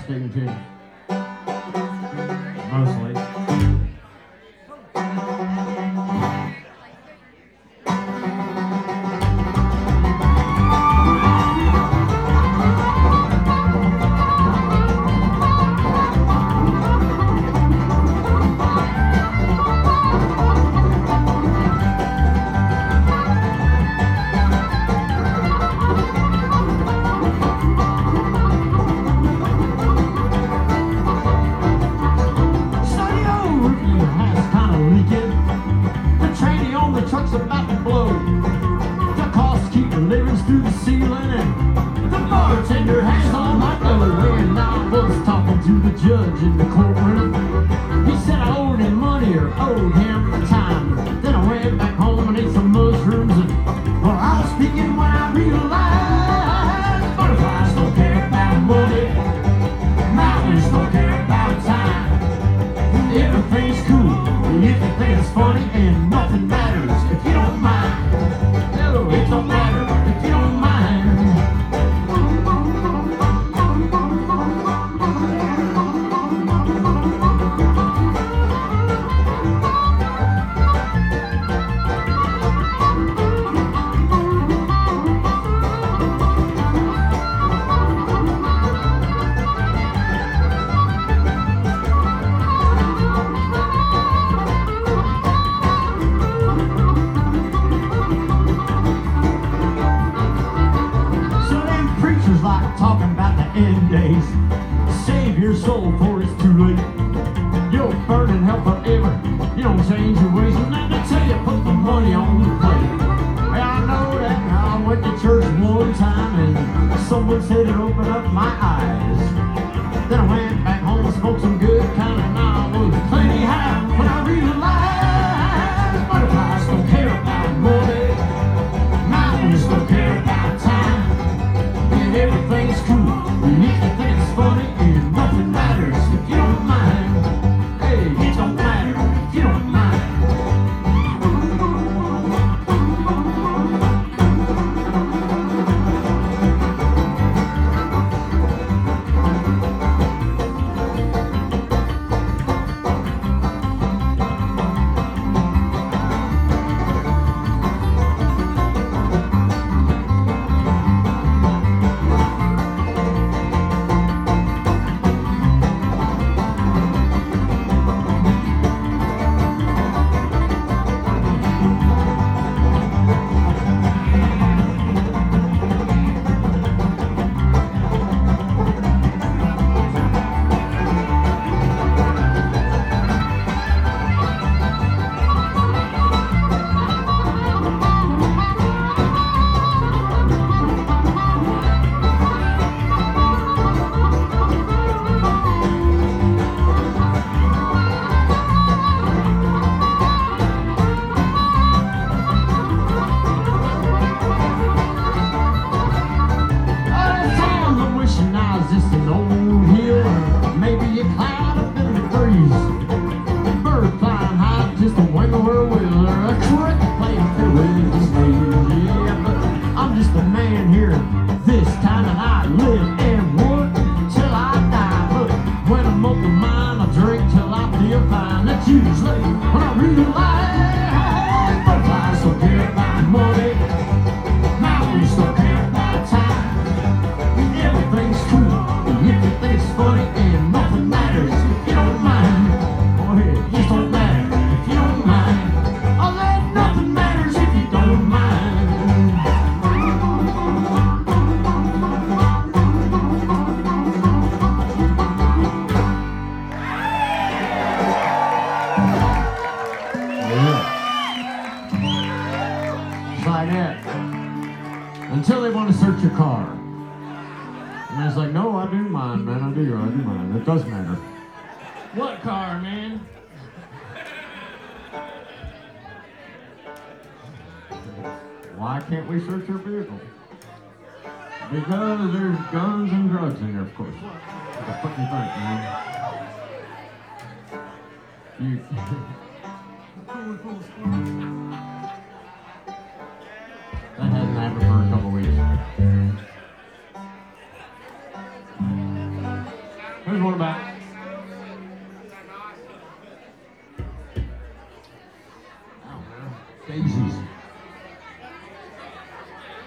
sticking to you. Mostly. Truck's about to blow. The costs keep delivering through the ceiling, and the bartender has on my dough. And I was talking to the judge in the courtroom. He said I owed him money or owed him time. Then I went back home and ate some mushrooms, and well, I was speaking when I realized butterflies don't care about money, mountains don't care about time. Everything's cool if you think it's funny, and nothing matters if you don't mind. No, it don't matter if you don't mind. Talking about the end days. Save your soul before it's too late. You'll burn in hell forever. You don't change your ways. And then I tell you, put the money on the plate. I know that I went to church one time and someone said it opened up my eyes. Then I went back home and smoked some good kind, and I was plenty high when I realized butterflies don't care about money, mountains don't care about time. Everything's cool, and if you think it's funny, and nothing matters if you don't mind. Hey, it don't matter if you don't mind. Until they want to search your car. And I was like, no, I do mine, man. I do mine. It does matter. What car, man? Why can't we search your vehicle? Because there's guns and drugs in there, of course. What the fuck you think, man? You... That hasn't happened for a couple weeks. Here's one about. Daisies.